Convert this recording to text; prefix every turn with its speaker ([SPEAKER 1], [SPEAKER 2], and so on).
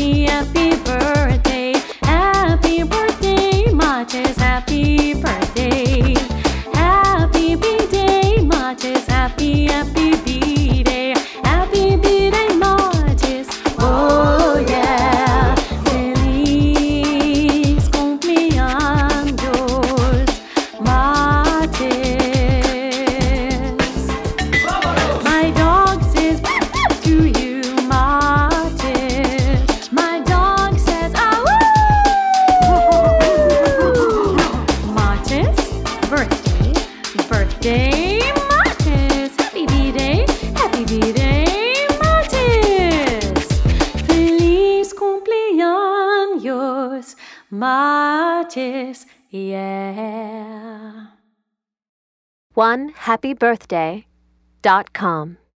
[SPEAKER 1] happy, happy birthday. Happy birthday, Mates, happy birthday. Happy B-Day, Mates, happy, happy B-Day. Happy B-Day, Mates, oh yeah. Feliz cumpleaños, Mates. My dog says to you, Mates. My dog says, ah, woo! Mates, birthday, birthday, Mates. Happy B-Day, Mates. Feliz cumpleaños, Mates, yeah.
[SPEAKER 2] OneHappyBirthday.com